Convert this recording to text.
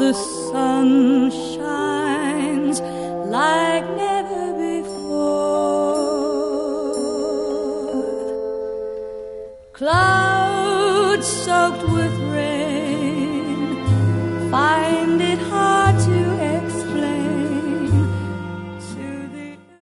the sun shines like never before. Clouds soaked with